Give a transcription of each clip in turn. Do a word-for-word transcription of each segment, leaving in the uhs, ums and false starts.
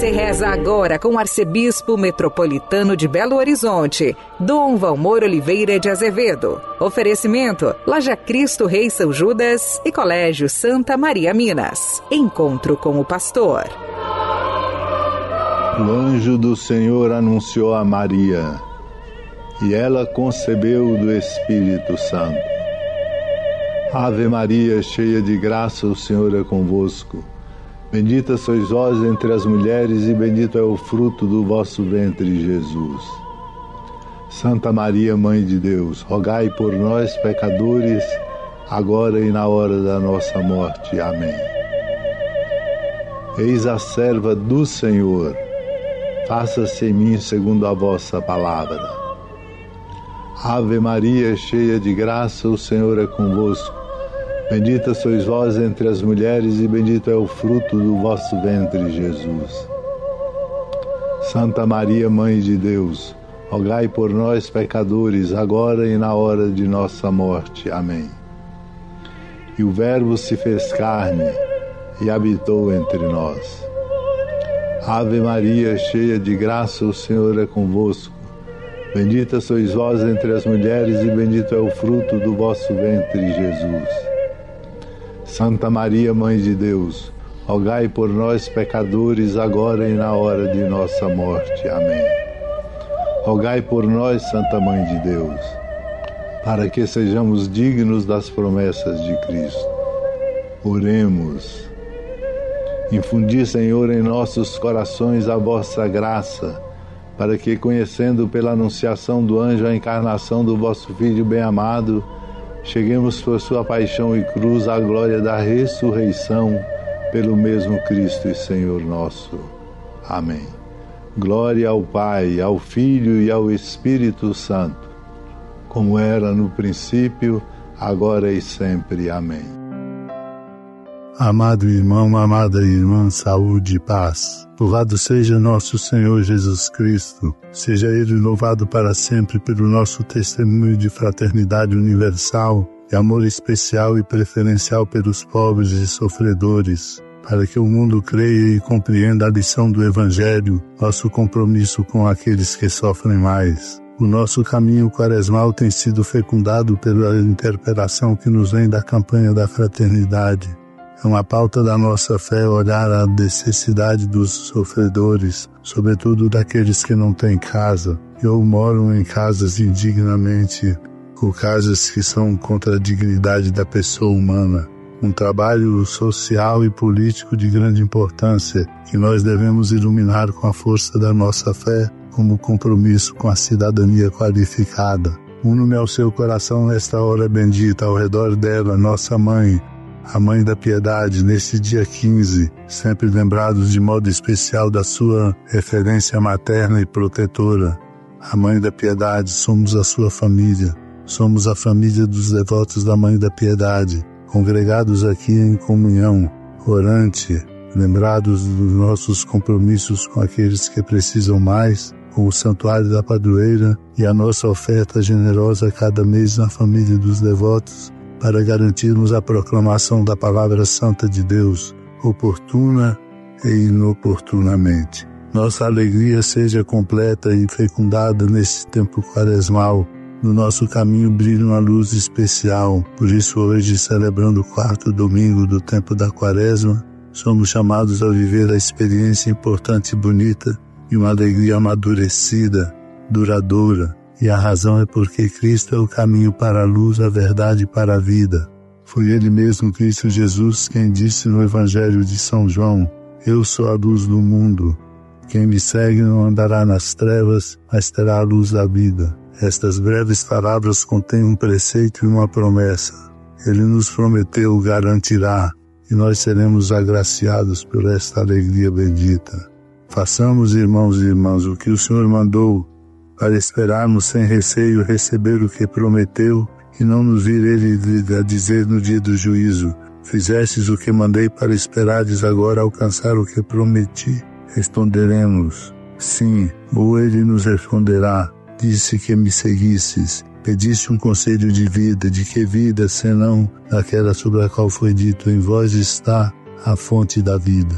Você reza agora com o arcebispo metropolitano de Belo Horizonte, Dom Valmor Oliveira de Azevedo. Oferecimento: Loja Cristo Rei São Judas e Colégio Santa Maria Minas. Encontro com o pastor. O anjo do Senhor anunciou a Maria, e ela concebeu do Espírito Santo. Ave Maria, cheia de graça, o Senhor é convosco. Bendita sois vós entre as mulheres, e bendito é o fruto do vosso ventre, Jesus. Santa Maria, Mãe de Deus, rogai por nós, pecadores, agora e na hora da nossa morte. Amém. Eis a serva do Senhor, faça-se em mim segundo a vossa palavra. Ave Maria, cheia de graça, o Senhor é convosco. Bendita sois vós entre as mulheres, e bendito é o fruto do vosso ventre, Jesus. Santa Maria, Mãe de Deus, rogai por nós, pecadores, agora e na hora de nossa morte. Amém. E o Verbo se fez carne e habitou entre nós. Ave Maria, cheia de graça, o Senhor é convosco. Bendita sois vós entre as mulheres, e bendito é o fruto do vosso ventre, Jesus. Santa Maria, Mãe de Deus, rogai por nós, pecadores, agora e na hora de nossa morte. Amém. Rogai por nós, Santa Mãe de Deus, para que sejamos dignos das promessas de Cristo. Oremos. Infundi, Senhor, em nossos corações a vossa graça, para que, conhecendo pela anunciação do anjo a encarnação do vosso Filho bem-amado, cheguemos por sua paixão e cruz à glória da ressurreição, pelo mesmo Cristo e Senhor nosso. Amém. Glória ao Pai, ao Filho e ao Espírito Santo, como era no princípio, agora e sempre. Amém. Amado irmão, amada irmã, saúde e paz. Louvado seja nosso Senhor Jesus Cristo. Seja Ele louvado para sempre pelo nosso testemunho de fraternidade universal e amor especial e preferencial pelos pobres e sofredores, para que o mundo creia e compreenda a lição do Evangelho, nosso compromisso com aqueles que sofrem mais. O nosso caminho quaresmal tem sido fecundado pela interpelação que nos vem da campanha da fraternidade. É uma pauta da nossa fé olhar a necessidade dos sofredores, sobretudo daqueles que não têm casa, e ou moram em casas indignamente, ou casas que são contra a dignidade da pessoa humana. Um trabalho social e político de grande importância, que nós devemos iluminar com a força da nossa fé, como compromisso com a cidadania qualificada. Uno-me ao seu coração nesta hora bendita, ao redor dela, nossa Mãe, a Mãe da Piedade, neste dia quinze, sempre lembrados de modo especial da sua referência materna e protetora. A Mãe da Piedade, somos a sua família, somos a família dos devotos da Mãe da Piedade, congregados aqui em comunhão, orante, lembrados dos nossos compromissos com aqueles que precisam mais, com o Santuário da Padroeira e a nossa oferta generosa cada mês na família dos devotos, para garantirmos a proclamação da Palavra Santa de Deus, oportuna e inoportunamente. Nossa alegria seja completa e fecundada nesse tempo quaresmal. No nosso caminho brilha uma luz especial. Por isso hoje, celebrando o quarto domingo do tempo da Quaresma, somos chamados a viver a experiência importante e bonita de uma alegria amadurecida, duradoura. E a razão é porque Cristo é o caminho para a luz, a verdade e para a vida. Foi Ele mesmo, Cristo Jesus, quem disse no Evangelho de São João: Eu sou a luz do mundo. Quem me segue não andará nas trevas, mas terá a luz da vida. Estas breves palavras contêm um preceito e uma promessa. Ele nos prometeu, garantirá, e nós seremos agraciados por esta alegria bendita. Façamos, irmãos e irmãs, o que o Senhor mandou, para esperarmos sem receio receber o que prometeu, e não nos vir Ele a dizer no dia do juízo: Fizestes o que mandei para esperares agora alcançar o que prometi. Responderemos: sim. Ou Ele nos responderá: Disse que me seguisses. Pediste um conselho de vida. De que vida, senão daquela sobre a qual foi dito: Em vós está a fonte da vida.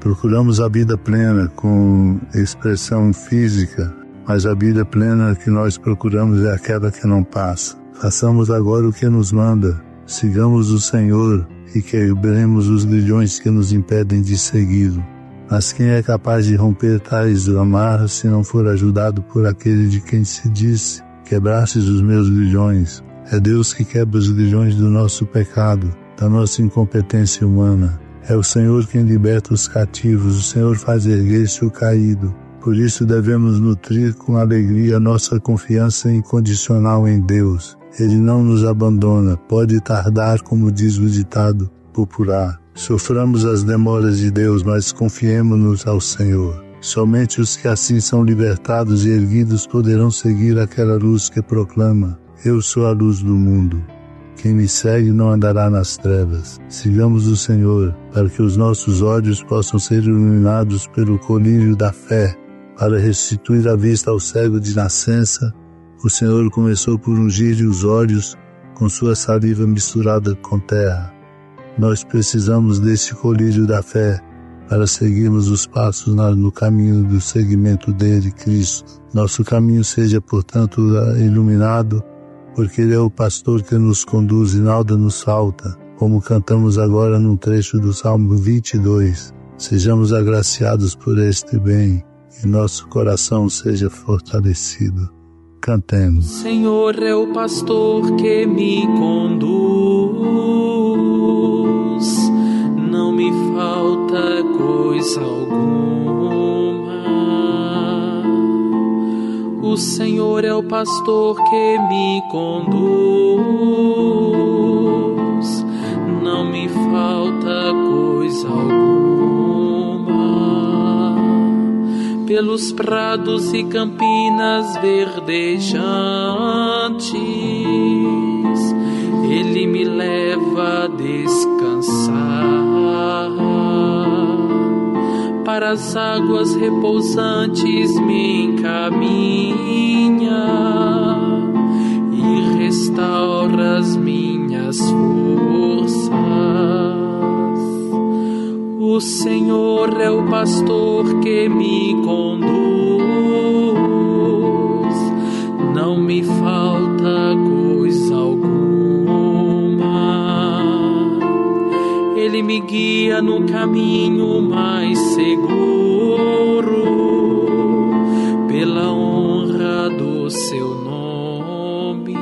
Procuramos a vida plena com expressão física, mas a vida plena que nós procuramos é aquela que não passa. Façamos agora o que nos manda, sigamos o Senhor e quebremos os grilhões que nos impedem de segui-lo. Mas quem é capaz de romper tais amarras se não for ajudado por aquele de quem se disse: quebrastes os meus grilhões? É Deus que quebra os grilhões do nosso pecado, da nossa incompetência humana. É o Senhor quem liberta os cativos, o Senhor faz erguer-se o caído. Por isso devemos nutrir com alegria nossa confiança incondicional em Deus. Ele não nos abandona, pode tardar, como diz o ditado popular. Soframos as demoras de Deus, mas confiemo-nos ao Senhor. Somente os que assim são libertados e erguidos poderão seguir aquela luz que proclama: eu sou a luz do mundo. Quem me segue não andará nas trevas. Sigamos o Senhor, para que os nossos olhos possam ser iluminados pelo colírio da fé, para restituir a vista ao cego de nascença. O Senhor começou por ungir-lhe os olhos com sua saliva misturada com terra. Nós precisamos desse colírio da fé para seguirmos os passos no caminho do seguimento dele, Cristo. Nosso caminho seja, portanto, iluminado, porque ele é o pastor que nos conduz e nada nos falta, como cantamos agora num trecho do Salmo vinte e dois. Sejamos agraciados por este bem e nosso coração seja fortalecido. Cantemos. Senhor é o pastor que me conduz, não me falta coisa alguma. O Senhor é o pastor que me conduz, não me falta coisa alguma. Pelos prados e campinas verdejantes, Ele me leva a descansar. Para as águas repousantes me encaminha e restaura as minhas forças. O Senhor é o pastor que me conduz, não me falta coisa alguma. Ele me guia no caminho mais seguro, pela honra do seu nome.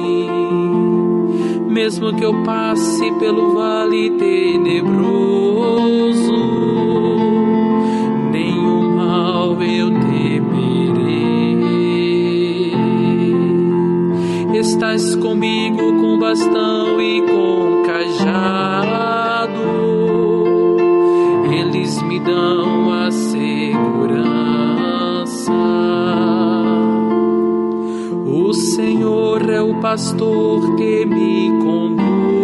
Mesmo que eu passe pelo vale tenebroso, nenhum mal eu temerei. Estás comigo com bastão e com cajado, eles me dão a segurança. O Senhor é o pastor que me conduz,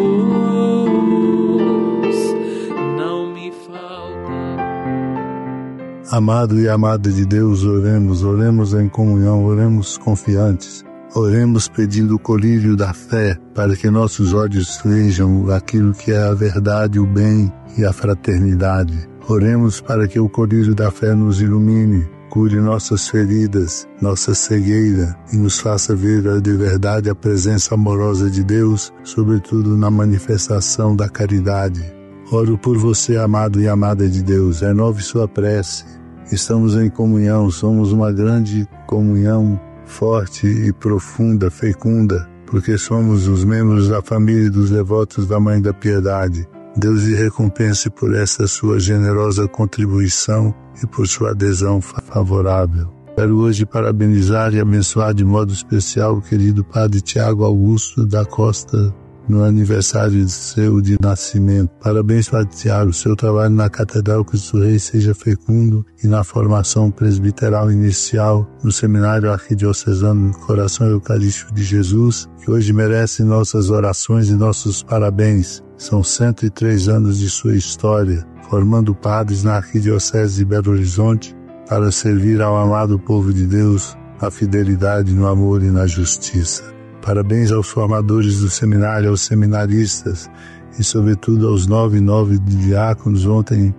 não me falta. Amado e amada de Deus, oremos, oremos em comunhão, oremos confiantes. Oremos pedindo o colírio da fé, para que nossos olhos vejam aquilo que é a verdade, o bem e a fraternidade. Oremos para que o colírio da fé nos ilumine, cure nossas feridas, nossa cegueira e nos faça ver de verdade a presença amorosa de Deus, sobretudo na manifestação da caridade. Oro por você, amado e amada de Deus, renove sua prece. Estamos em comunhão, somos uma grande comunhão forte e profunda, fecunda, porque somos os membros da família dos devotos da Mãe da Piedade. Deus lhe recompense por essa sua generosa contribuição e por sua adesão favorável. Quero hoje parabenizar e abençoar de modo especial o querido Padre Tiago Augusto da Costa, no aniversário seu de nascimento. Parabéns, Padre Tiago, seu trabalho na Catedral Cristo Rei seja fecundo e na formação presbiteral inicial no Seminário Arquidiocesano do Coração Eucarístico de Jesus, que hoje merece nossas orações e nossos parabéns. São cento e três anos de sua história, formando padres na Arquidiocese de Belo Horizonte para servir ao amado povo de Deus na fidelidade, no amor e na justiça. Parabéns aos formadores do seminário, aos seminaristas e, sobretudo, aos nove nove diáconos. Ontem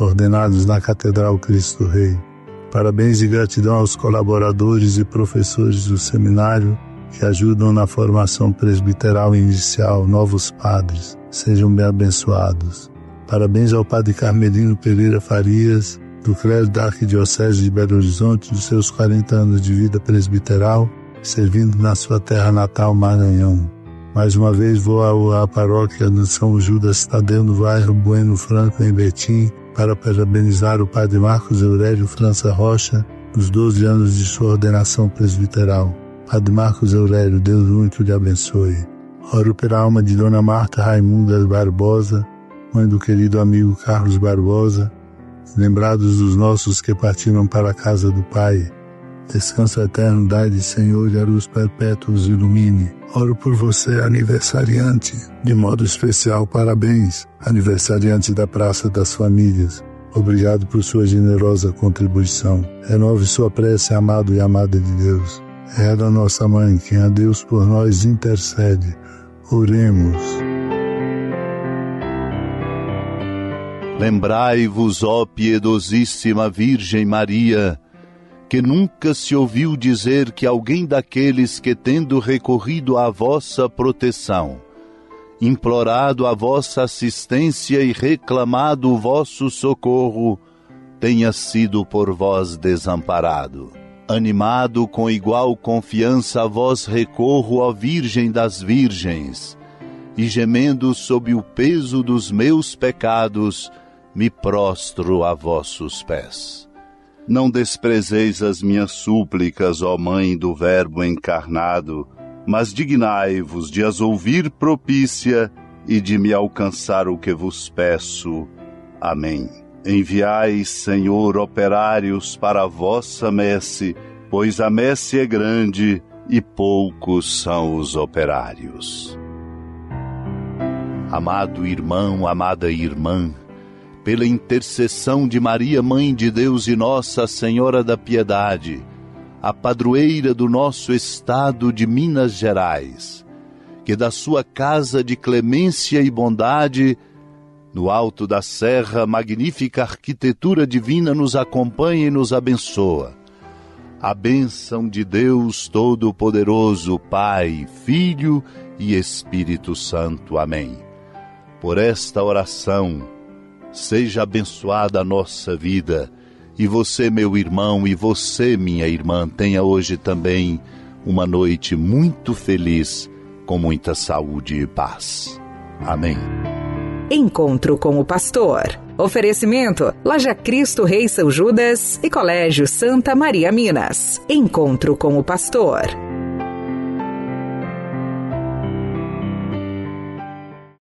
ordenados na Catedral Cristo Rei. Parabéns e gratidão aos colaboradores e professores do seminário que ajudam na formação presbiteral inicial, novos padres. Sejam bem abençoados. Parabéns ao Padre Carmelino Pereira Farias, do clero da Arquidiocese de Belo Horizonte, dos seus quarenta anos de vida presbiteral, servindo na sua terra natal, Maranhão. Mais uma vez vou à paróquia de São Judas Tadeu, no bairro Bueno Franco, em Betim, para parabenizar o Padre Marcos Aurélio França Rocha, nos doze anos de sua ordenação presbiteral. Padre Marcos Aurélio, Deus muito lhe abençoe. Oro pela alma de Dona Marta Raimunda Barbosa, mãe do querido amigo Carlos Barbosa, lembrados dos nossos que partiram para a casa do Pai. Descanso eterno, dai-lhe, Senhor, e a luz perpétua os ilumine. Oro por você, aniversariante. De modo especial, parabéns, aniversariante da Praça das Famílias. Obrigado por sua generosa contribuição. Renove sua prece, amado e amada de Deus. É ela, nossa mãe, quem a Deus por nós intercede. Oremos. Lembrai-vos, ó piedosíssima Virgem Maria, que nunca se ouviu dizer que alguém daqueles que, tendo recorrido à vossa proteção, implorado a vossa assistência e reclamado o vosso socorro, tenha sido por vós desamparado. Animado com igual confiança a vós recorro, ó Virgem das Virgens, e gemendo sob o peso dos meus pecados, me prostro a vossos pés. Não desprezeis as minhas súplicas, ó Mãe do Verbo encarnado, mas dignai-vos de as ouvir propícia e de me alcançar o que vos peço. Amém. Enviai, Senhor, operários para a vossa messe, pois a messe é grande e poucos são os operários. Amado irmão, amada irmã, pela intercessão de Maria, Mãe de Deus e Nossa Senhora da Piedade, a padroeira do nosso estado de Minas Gerais, que da sua casa de clemência e bondade, no alto da serra, magnífica arquitetura divina nos acompanha e nos abençoa. A bênção de Deus Todo-Poderoso, Pai, Filho e Espírito Santo. Amém. Por esta oração, seja abençoada a nossa vida, e você, meu irmão, e você, minha irmã, tenha hoje também uma noite muito feliz, com muita saúde e paz. Amém. Encontro com o Pastor. Oferecimento: Laja Cristo Rei São Judas e Colégio Santa Maria Minas. Encontro com o Pastor.